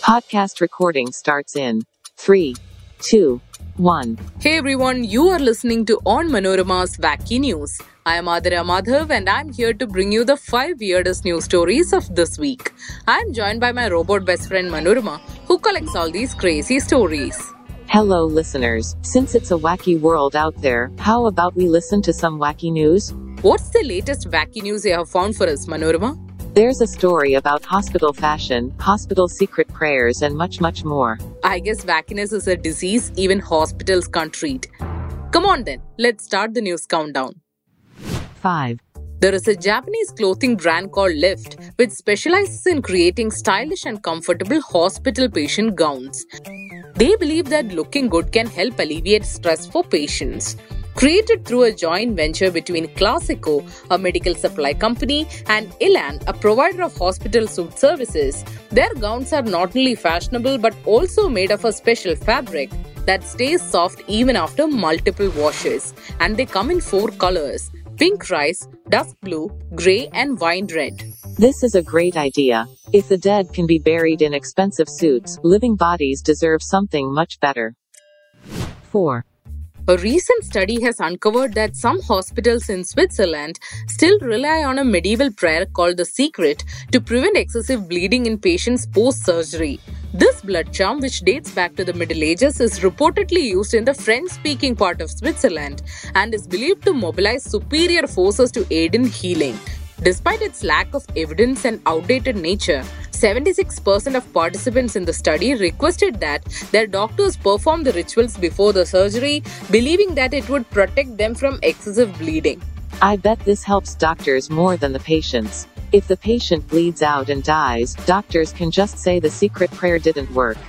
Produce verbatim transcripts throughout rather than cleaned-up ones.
Podcast recording starts in three, two, one. Hey everyone, you are listening to On Manorama's Wacky News. I am Adira Madhav and I'm here to bring you the five weirdest news stories of this week. I am joined by my robot best friend Manorama, who collects all these crazy stories. Hello listeners, since it's a wacky world out there, how about we listen to some wacky news? What's the latest wacky news you have found for us, Manorama? There's a story about hospital fashion, hospital secret prayers, and much, much more. I guess wackiness is a disease even hospitals can't treat. Come on then, let's start the news countdown. five. There is a Japanese clothing brand called Lift, which specializes in creating stylish and comfortable hospital patient gowns. They believe that looking good can help alleviate stress for patients. Created through a joint venture between Classico, a medical supply company, and Elan, a provider of hospital suit services, their gowns are not only fashionable but also made of a special fabric that stays soft even after multiple washes. And they come in four colors: pink rice, dusk blue, grey, and wine red. This is a great idea. If the dead can be buried in expensive suits, living bodies deserve something much better. four. A recent study has uncovered that some hospitals in Switzerland still rely on a medieval prayer called the Secret to prevent excessive bleeding in patients post-surgery. This blood charm, which dates back to the Middle Ages, is reportedly used in the French-speaking part of Switzerland and is believed to mobilize superior forces to aid in healing. Despite its lack of evidence and outdated nature, seventy-six percent of participants in the study requested that their doctors perform the rituals before the surgery, believing that it would protect them from excessive bleeding. I bet this helps doctors more than the patients. If the patient bleeds out and dies, doctors can just say the secret prayer didn't work.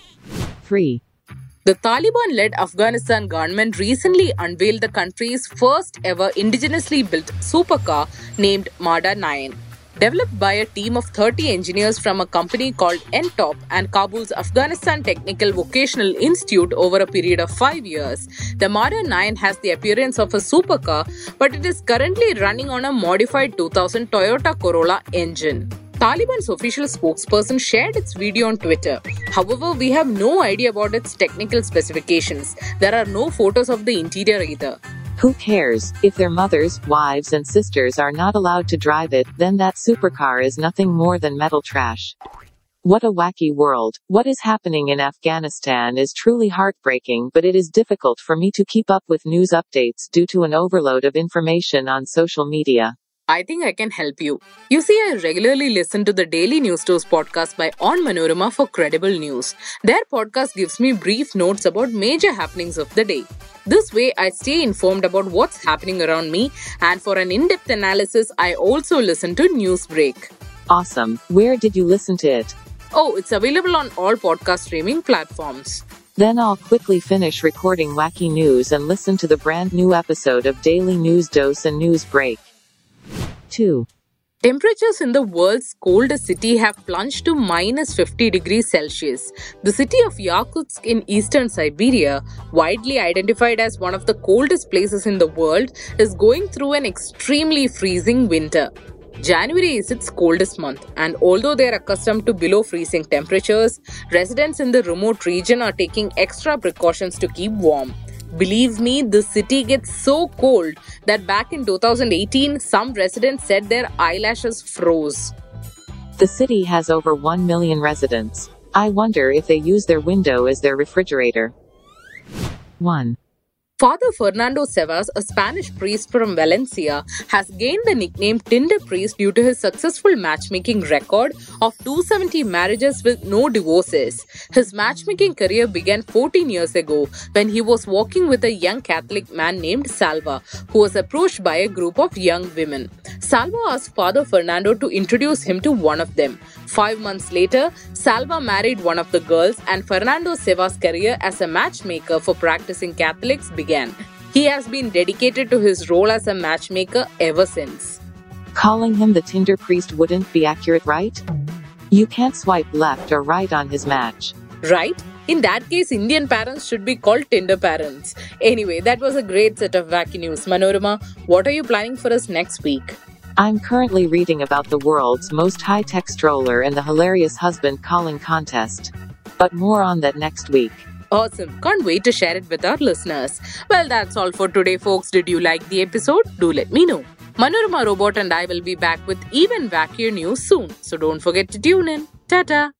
three. The Taliban-led Afghanistan government recently unveiled the country's first ever indigenously built supercar named Marder nine. Developed by a team of thirty engineers from a company called N TOP and Kabul's Afghanistan Technical Vocational Institute over a period of five years, the Marder nine has the appearance of a supercar, but it is currently running on a modified two thousand Toyota Corolla engine. Taliban's official spokesperson shared its video on Twitter. However, we have no idea about its technical specifications. There are no photos of the interior either. Who cares? If their mothers, wives, and sisters are not allowed to drive it, then that supercar is nothing more than metal trash. What a wacky world. What is happening in Afghanistan is truly heartbreaking, but it is difficult for me to keep up with news updates due to an overload of information on social media. I think I can help you. You see, I regularly listen to the Daily News Tours podcast by On Manorama for credible news. Their podcast gives me brief notes about major happenings of the day. This way, I stay informed about what's happening around me, and for an in-depth analysis, I also listen to Newsbreak. Awesome. Where did you listen to it? Oh, it's available on all podcast streaming platforms. Then I'll quickly finish recording wacky news and listen to the brand new episode of Daily News Dose and Newsbreak. two. Temperatures in the world's coldest city have plunged to minus fifty degrees Celsius. The city of Yakutsk in eastern Siberia, widely identified as one of the coldest places in the world, is going through an extremely freezing winter. January is its coldest month, and although they are accustomed to below freezing temperatures, residents in the remote region are taking extra precautions to keep warm. Believe me, the city gets so cold that back in two thousand eighteen, some residents said their eyelashes froze. The city has over one million residents. I wonder if they use their window as their refrigerator. one. Father Fernando Sevas, a Spanish priest from Valencia, has gained the nickname Tinder Priest due to his successful matchmaking record of two hundred seventy marriages with no divorces. His matchmaking career began fourteen years ago when he was walking with a young Catholic man named Salva, who was approached by a group of young women. Salva asked Father Fernando to introduce him to one of them. Five months later, Salva married one of the girls, and Fernando Sevas' career as a matchmaker for practicing Catholics began. He has been dedicated to his role as a matchmaker ever since. Calling him the Tinder priest wouldn't be accurate, right? You can't swipe left or right on his match. Right? In that case, Indian parents should be called Tinder parents. Anyway, that was a great set of wacky news. Manorama, what are you planning for us next week? I'm currently reading about the world's most high-tech stroller and the hilarious husband calling contest. But more on that next week. Awesome. Can't wait to share it with our listeners. Well, that's all for today, folks. Did you like the episode? Do let me know. Manorama Robot and I will be back with even wackier news soon. So don't forget to tune in. Ta-ta.